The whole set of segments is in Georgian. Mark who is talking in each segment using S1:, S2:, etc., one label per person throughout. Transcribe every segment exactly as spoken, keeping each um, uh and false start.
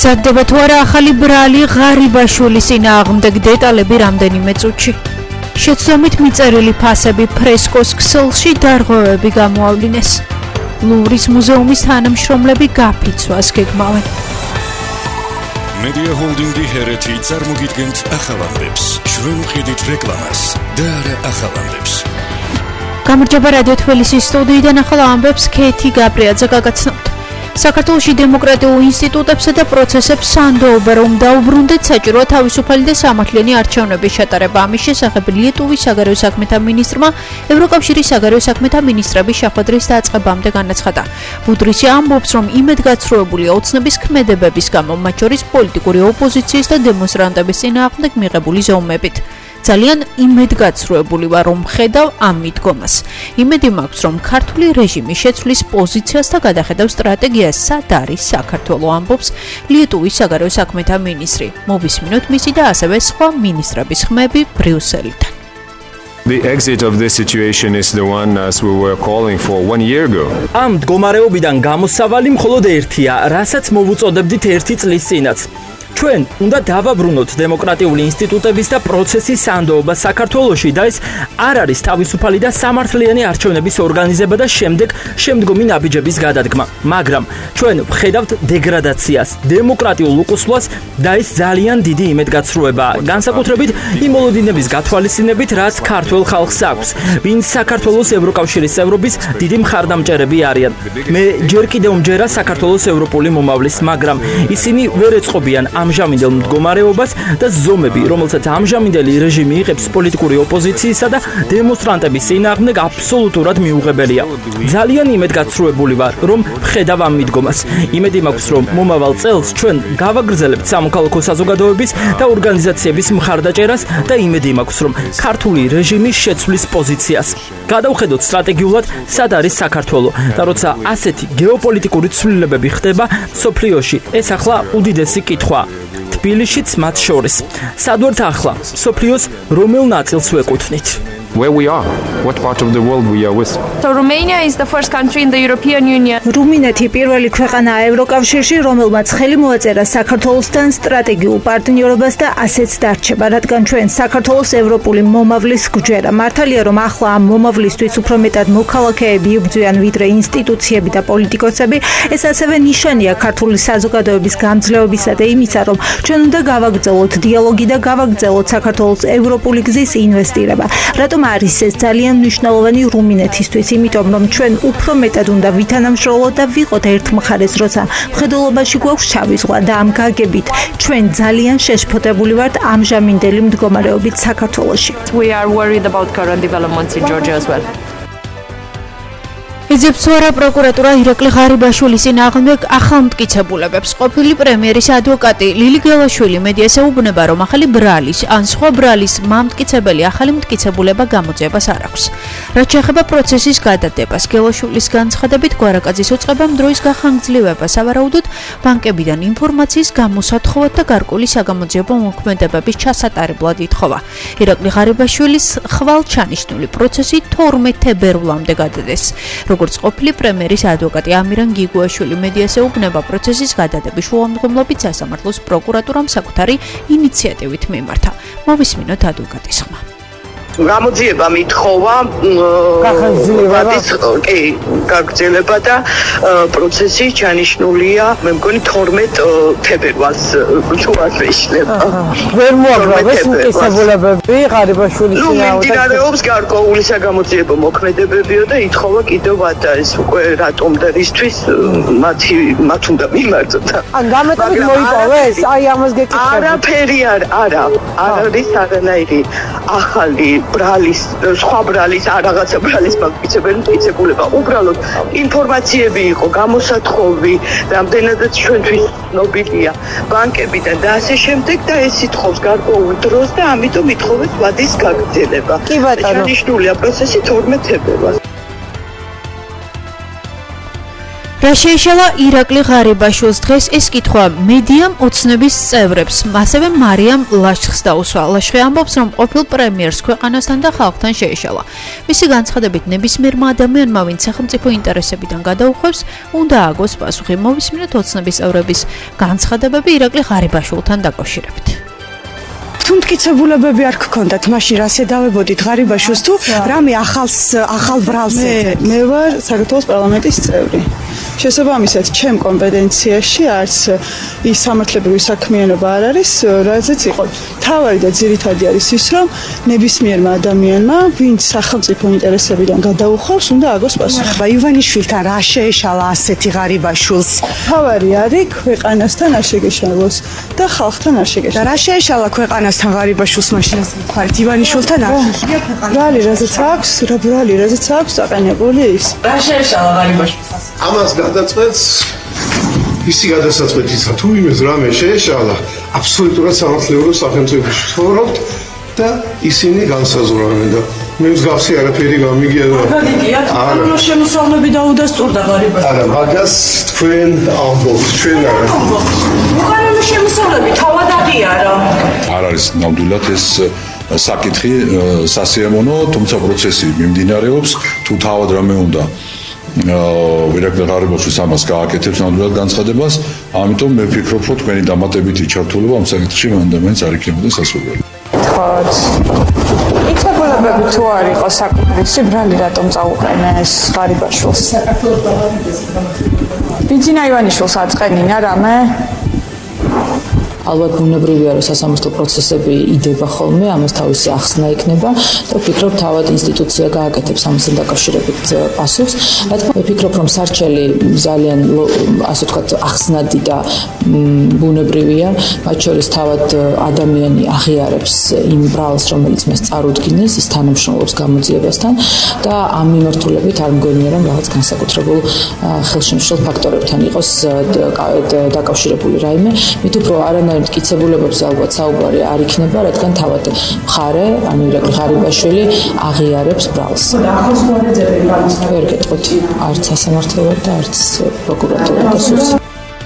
S1: მზადდება თუ არა ახალი ბრალი ღარიბაშვილის წინააღმდეგ დეტალები რამდენიმე წუთში. შეცდომით მიწერილი ფასები ფრესკოს ქსელში დარღვევები გამოავლინეს. ლუვრის მუზეუმის თანამშრომლები გაფიცვას გეგმავენ.
S2: Media Holding-ი ჰერეთი წარმოგიდგენთ ახალამდებს. ჩვენ ვყიდით რეკლამას და არა ახალამდებს.
S1: გამარჯობა რადიო თბილისის სტუდიიდან ახალ ამბებს ქეთი გაბრიაძე გაგაცნობთ. საქართველოში დემოკრატიულ ინსტიტუტებსა და პროცესებს სანდოობა რომ დაუბრუნდეთ საჭიროა თავისუფალი და სამართლიანი არჩევნების ჩატარება. ამის შესახებ ლიეტუვის საგარეო საქმეთა მინისტრმა ევროკავშირის საგარეო საქმეთა მინისტრების შეხვედრის დაწყებამდე განაცხადა. ბუდრისი ამბობს, რომ იმედგაცრუებულია ოცნების ქმედებების გამო, მათ შორის პოლიტიკური ოპოზიციის და დემონსტრანტების წინააღმდეგ მიღებული ზომებით. ძალიან იმედგაცრუებული ვარ, რომ ხედავ ამ მიდგომას. იმედი მაქვს, რომ ქართული რეჟიმი შეცვლის პოზიციას და გადახედავს სტრატეგიას, სად არის საქართველო, ამბობს ლიეტუვის საგარეო საქმეთა მინისტრი. მოვისმინოთ მისი და ასევე სხვა მინისტრების ხმები ბრიუსელიდან.
S3: The exit of this situation is the one as we were calling for one year ago.
S4: ამ მდგომარეობიდან გამოსავალი მხოლოდ ერთია, რასაც მოვუწოდებდით ერთი წლის წინაც. ჩვენ უნდა დავაბრუნოთ დემოკრატიული ინსტიტუტების და პროცესის სანდოობა საქართველოში და ეს არ არის თავისუფალი და სამართლიანი არჩევნების ორგანიზება და შემდეგ შემდგომი ნაბიჯების გადადგმა. მაგრამ ჩვენ ვხედავთ დეგრადაციას, დემოკრატიულ უკუსლვას და ეს ძალიან დიდი იმედგაცრუებაა. განსაკუთრებით იმ მოლოდინების გათვალისწინებით, რაც ქართველ ხალხს აქვს, ვინც საქართველოს ევროკავშირის წევრობის დიდი მხარდამჭერები არიან. მე ჯერ კიდევ მჯერა საქართველოს ევროპული მომავლის, მაგრამ ისინი ვერ ეწყობიან ამჟამინდელ მდგომარეობას და ზომები, რომელსაც ამჟამინდელი რეჟიმი იღებს პოლიტიკური ოპოზიციისა და დემონსტრანტების წინააღმდეგ აბსოლუტურად მიუღებელია. ძალიან იმედგაცრუებული ვარ, რომ ვხედავ ამ მიდგომას. იმედი მაქვს, რომ მომავალ წელს ჩვენ გავაგრძელებთ სამოქალაქო საზოგადოების და ორგანიზაციების მხარდაჭერას და იმედი მაქვს, რომ ქართული რეჟიმი შეცვლის პოზიციას. გადავხედოთ სტრატეგიულად, სად არის საქართველო და როცა ასეთი გეოპოლიტიკური ცვლილებები ხდება მსოფლიოში, ეს ახლა უდიდესი კითხვაა. თბილისშიც მათ შორის. სად ვართ ახლა? მსოფლიოს რომელ ნაწილს ვეკუთვნით?
S3: Where we are, what part of the world we are with.
S5: So Romania is the first country in the European Union.
S6: რუმინეთი პირველი ქვეყანაა ევროკავშირში, რომელმაც ხელი მოაწერა საქართველოსთან სტრატეგიულ პარტნიორობას და ასეც დარჩება, რადგან ჩვენ საქართველოს ევროპული მომავლის გვჯერა. მართალია, რომ ახლა ამ მომავლისთვის უფრო მეტად მოქალაქეები იბრძვიან ვიდრე ინსტიტუციები და პოლიტიკოსები. ეს ასევე ნიშანია ქართული საზოგადოების გამძლეობისა და იმისა, რომ ჩვენ უნდა გავაგრძელოთ დიალოგი და გავაგრძელოთ საქართველოს ევროპული გზის ინვესტირება. რატომ არის ეს ძალიან მნიშვნელოვანი რუმინეთისთვის, იმიტომ რომ ჩვენ უფრო მეტად უნდა ვითანამშრომლოთ და ვიყოთ ერთ მხარეს, როცა მხედველობაში გვაქვს შავი ზღვა და ამ გაგებით ჩვენ ძალიან შეშფოთებული ვართ ამჟამინდელი მდგომარეობით საქართველოში.
S5: We are worried about current developments in Georgia as well.
S1: ეძებს არა პროკურატურა ირაკლი ღარიბაშვილის წინააღმდეგ ახალმტკიცებულებებს. ყოფილი პრემიერის ადვოკატი ლილი გელაშვილი მედიას ეუბნება, რომ ახალი ბრალის ან სხვა ბრალის მამტკიცებელი ახალი მტკიცებულება გამოძიებას არ აქვს. რაც შეეხება პროცესის გადადებას, გელაშვილის განცხადებით გვარაკაძის უწყებამ დროის გახანგრძლივება სავარაუდოდ ბანკებიდან ინფორმაციის გამოსათხოვად და გარკვეული საგამოძიებო მოქმედებების ჩასატარებლად ითხოვა. ირაკლი ღარიბაშვილის ხვალჩანიშნული პროცესი თორმეტ თებერვლამდე გადადეს. როგორც ყოფილი პრემიერის ადვოკატი ამირან გიგუაშვილი მედიას ეუბნება, პროცესის გადადების შუამდგომლობით სასამართლოს პროკურატურამ საკუთარი ინიციატივით მიმართა. მოვისმინოთ ადვოკატის ხმა.
S7: გამოძიება მithova ვადის კი გაგრძელება და პროცესი ჩანიშნულია მე მგონი თორმეტ თებერვალს შუაზე იშლება.
S8: ვერ მოაგროვეს მტკიცებულებები ღარიბაშვილის წინააღმდეგ.
S7: მიმდინარეობს გარკვეული საგამოძიებო მოქმედებებიო და ითხოვა კიდევ ვადა ეს უკვე რატომ და ისთვის მათი მათ უნდა მიმართოთ.
S8: ან გამეტებით მოიპოვეს? აი ამას გეკითხები.
S7: არაფერი არ არა. არ არის არანაირი ახალი ბრალის, სხვა ბრალის, არ რაღაცა ბრალის მტკიცებელი მტკიცებულება. უბრალოდ ინფორმაციები იყო, გამოსათხოვი, რამდენადაც ჩვენთვის ცნობილია ბანკებიდან და ასე შემდეგ და ეს ითხოვს გარკვეულ დროს და ამიტომ ითხოვეს ვადის გაგრძელება.
S8: კი ბატონო.
S7: ჩანიშნულია პროცესი თორმეტ თებერვალს.
S1: რა შეეშალა ირაკლი ღარიბაშვილს დღეს ეს კითხვა მედიამ ოცნების წევრებს, ასევე მარიამ ლაშხს დაუსვა. ლაშხი ამბობს, რომ ყოფილ პრემიერს ქვეყანასთან და ხალხთან შეეშალა. მისი განცხადებით, ნებისმიერმა ადამიანმა, ვინც სახელმწიფო ინტერესებიდან გადაუხვევს, უნდა აგოს პასუხი. მოვისმინოთ ოცნების წევრების განცხადებები ირაკლი ღარიბაშვილთან დაკავშირებით.
S9: თუ მტკიცებულებები არ გქონდათ, მაშინ რას ედავებოდით ღარიბაშვილს თუ რამე ახალს ახალ ბრალს?
S10: მე მე ვარ საქართველოს პარლამენტის წევრი. შესაბამისად, ჩემ კომპეტენციაში არც ის სამართლებრივი საქმიანობა არ არის, რაზეც იყო. თავარი და ძირითადი არის ის, რომ ნებისმიერმა ადამიანმა, ვინც სახელმწიფო ინტერესებიდან გადაუხვევს, უნდა აგოს პასუხი.
S9: ივანიშვილთან რა შეეშალა ასეთი ღარიბაშვილს?
S10: თავარი არის ქვეყანასთან არ შეგეშალოს და ხალხთან არ შეგეშალოს.
S9: და რა შეეშალა ქვეყანასთან ღარიბაშვილს მაშინ ასე ვთქვარით, ივანიშვილთან არ შეეშალა ქვეყანა?
S10: ბრალი რაზეც აქვს, რა ბრალი რაზეც აქვს დაყენებული ის.
S9: რა შეეშალა ღარიბაშვილს?
S11: ამას გადაწყვეტს ისი გადასაწყვეტისა თუ იმეს რამე შეეშალა აბსოლუტურად სამართლებრივ სახელმწიფოში ცხოვრობთ და ისინი განსაზღვრავენ და მე მსგავსი არაფერი გამიგია და
S9: არა შემოსავლები დაუდასტურდა ღარიბაშვილს.
S11: არა მაგას თქვენ ამბობთ ჩვენ არა
S9: უყარემო შემოსავლები თავად აღიარა.
S12: არ არის ნამდვილად ეს საკითხი სასიამოვნო, თუმცა პროცესი მიმდინარეობს, თუ თავად რამე უნდა ირაკლი ღარიბაშვილს ამას გააკეთებს ნამდვილად განცხადებას, ამიტომ მე ვფიქრობ, რომ თქვენი დამატებითი ჩართულობა ამ საკითხში მანდ-ამაინც არ იქნებოდა სასურველი.
S10: მტკიცებულებები თუ არ იყო საკუთრისი, ბრალი რატომ წაუყენეს ღარიბაშვილს? ბიძინა ივანიშვილს აწყენინა რამე?
S13: ალბათ ბუნებრივია, რომ სასამართლო პროცესები იდება ხოლმე, ამას თავისი ახსნა იქნება და ვფიქრობ, თავად ინსტიტუცია გააკეთებს ამასთან დაკავშირებით პასუხს. რადგან ვფიქრობ, რომ სარჩელი ძალიან ასე ვთქვათ, ახსნადი და ბუნებრივია, მათ შორის თავად ადამიანი აღიარებს იმ ბრალს, რომელიც მას წარუდგინეს, ის თანამშრომლობს გამოძიებასთან და ამ მიმართულებით არ მგონია, რომ რაღაც განსაკუთრებულ ხელშემშლელ ფაქტორებთან იყოს დაკავშირებული რაიმე. მით უფრო არანაირ მტკიცებულებებზე ალბათ საუბარი არ იქნება, რადგან თავად მხარე, ანუ ირაკლი ღარიბაშვილი აღიარებს ბრალს. ვერ გეტყვით, არც სასამართლო და არც პროკურატურა და სუდი.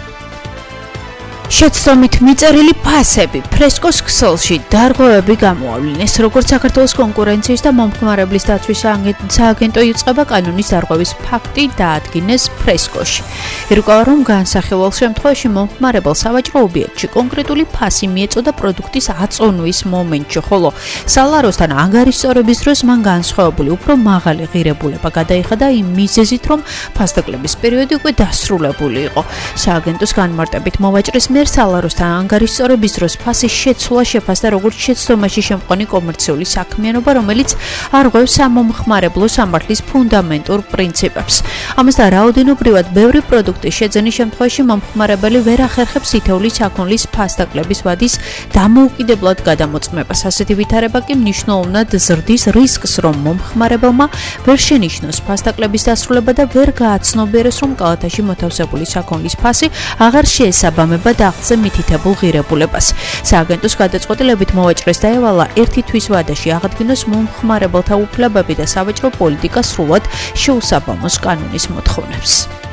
S1: შეცდომით მიწერილი ფასები ფრესკოს ქსელში დარღვევები გამოავლინეს, როგორც საქართველოს კონკურენციის და მომხმარებლის დაცვის სააგენტო იწყება კანონის დარღვევის ფაქტი დაადგინეს ფრესკოში. ირკვევა, რომ განსახილველ შემთხვევაში მომხმარებელს სავაჭრო ობიექტში კონკრეტული ფასი მიეწოდა პროდუქტის აწონვის მომენტში, ხოლო სალაროსთან ანგარის სწორების დროს მან განსხვავებული უფრო მაღალი ღირებულება გადაიხადა იმ მიზეზით, რომ ფასდაკლების პერიოდი უკვე დასრულებული იყო. სააგენტოს განმარტებით მოვაჭრის მიერ სალაროსთან ანგარის სწორების დროს ფასის შეცვლა შეფასდა როგორც შეცდომაში შემყვანი კომერციული საქმიანობა, რომელიც არღვევს სამომხმარებლო სამართლის ფუნდამენტურ პრინციპებს. ამასთან რაოდენობრივად ბევრი პროდუქტის შეძენის შემთხვევაში მომხმარებელი ვერ ახერხებს თითოეული საქონლის ფასდაკლების ვადის დამოუკიდებლად გადამოწმებას. ასეთი ვითარება კი მნიშვნელოვნად ზრდის რისკს, რომ მომხმარებელმა ვერ შენიშნოს ფასდაკლების დასრულება და ვერ გააცნობიეროს, რომ კალათაში მოთავსებული საქონლის ფასი აღარ შეესაბამება დაღწე მითითებულ ღირებულებას. სააგენტოს გადაწყვეტილებით მოვაჭრეს დაევალა ერთი თვის ვადაში აღადგინოს მომხმარებელთა უფლებები და სავაჭრო პოლიტიკა სრულად შეუსაბამოს კანონის მოთხოვნებს.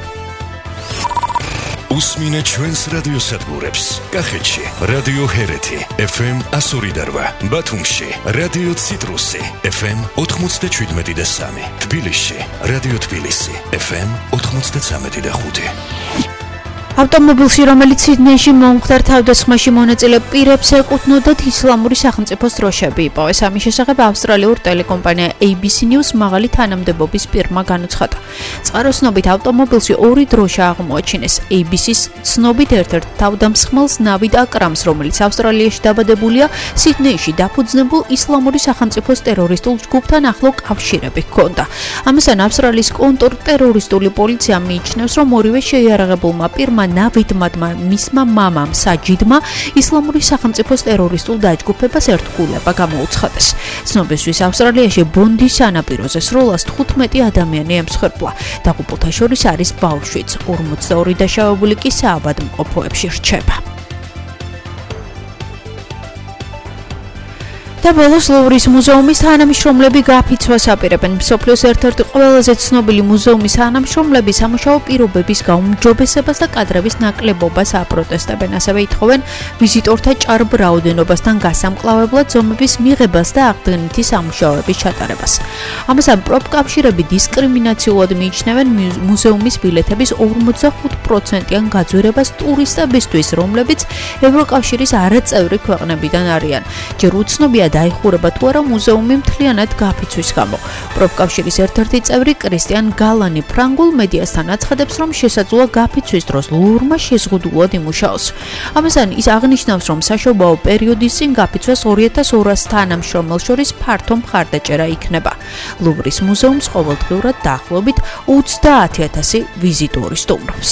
S2: უსმინეთ ჩვენს რადიოსადგურებს. კახეთში რადიო ჰერეთი ეფ ემ εκατო ორი და რვა, ბათუმში რადიო ციტრუსი ეფ ემ ოთხმოცდაშვიდმეტი და სამი, თბილისში რადიო თბილისი ეფ ემ ოთხმოცდაცამეტი და ხუთი.
S1: ავტომობილში, რომელიც სიდნეიში მომხდარ თავდასხმაში მონაწილე პირებს ეკუთვნოდათ ისლამური სახელმწიფოს დროშები იპოვეს. ამის შესახებ ავსტრალიურ ტელეკომპანია έი ბი სი News მაღალი თანამდებობის პირმა განუცხადა. წყაროს ცნობით ავტომობილში ორი დროშა აღმოაჩინეს. έი ბი სი-ის ცნობით ერთ-ერთ თავდამსხმელს ნავიდ აკრამს, რომელიც ავსტრალიაში დაბადებულია, სიდნეიში დაფუძნებულ ისლამური სახელმწიფოს ტერორისტულ ჯგუფთან ახლო კავშირები ჰქონდა. ამასთან ავსტრალიის კონტრტერორისტული პოლიცია მიიჩნევს, რომ ორივე შეიარაღებულმა პირმა ნავიდმა მისმა მამამ საჯიდმა ისლამური სახელმწიფოს ტერორისტულ დაჯგუფებას ერთგულება გამოუცხადეს. ცნობისთვის ავსტრალიაში ბონდის სანაპიროზე სროლას თხუთმეტი ადამიანი ემსხვერპლა. დაღუპულთა შორის არის ბავშვიც, ორმოცდაორი დაშავებული კი საავადმყოფოებში რჩება. და ბოლოს ლუვრის მუზეუმის თანამშრომლები გაფიცვას აპირებენ. მსოფლიოს ერთ-ერთი ყველაზე ცნობილი მუზეუმის თანამშრომლები სამუშაო პირობების გაუმჯობესებას და კადრების ნაკლებობას აპროტესტებენ. ასევე ითხოვენ ვიზიტორთა ჭარბ რაოდენობასთან გასამკლავებლად ზომების მიღებას და აღდგენითი სამუშაოების ჩატარებას. ამასთან პროფკავშირები დისკრიმინაციულად მიიჩნევენ მუზეუმის ბილეთების ორმოცდახუთ პროცენტიან გაძვირებას ტურისტებისთვის, რომლებიც ევროკავშირის არაწევრი ქვეყნებიდან არიან. ჯერ უცნობია დაიხურება თუ არა მუზეუმი მთლიანად გაფიცვის გამო. პროფკავშირის ერთ-ერთი წევრი კრისტიან გალანი ფრანგულ მედიასთან აცხადებს, რომ შესაძლოა გაფიცვის დროს ლუვრმა შეზღუდულად იმუშაოს. ამასთან ის აღნიშნავს, რომ საშობაო პერიოდის წინ გაფიცვას ორი ათას ორას თანამშრომელს შორის ფართო მხარდაჭერა იქნება. ლუვრის მუზეუმს ყოველდღიურად დაახლოებით ოცდაათი ათასი ვიზიტორი სტუმრობს.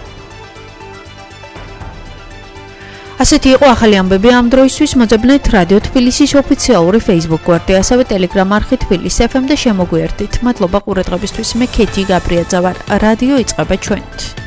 S1: ასეთი იყო ახალი ამბები ამ დროისთვის. მოძებნეთ რადიო თბილისის ოფიციალური Facebook გვერდი, ასევე Telegram არხი თბილისი ეფ ემ და შემოგვიერთდით. მადლობა ყურადღებისთვის. მე ქეთი გაბრიაძე ვარ. რადიო იწყება ჩვენით.